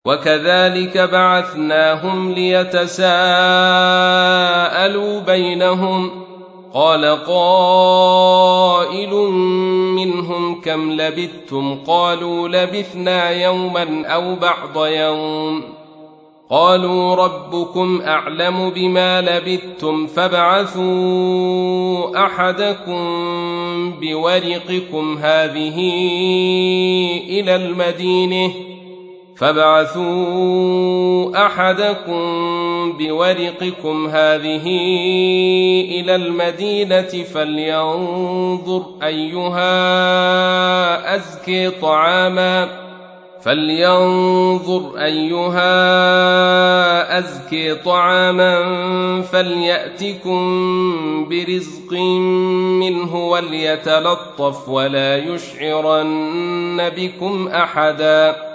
وكذلك بعثناهم ليتساءلوا بينهم قال قائل منهم كم لبثتم قالوا لبثنا يوما أو بعض يوم قالوا ربكم أعلم بما لبثتم فابعثوا أحدكم بورقكم هذه إلى المدينة فلينظر أيها أزكي طعاما فليأتكم برزق منه وليتلطف ولا يشعرن بكم أحدا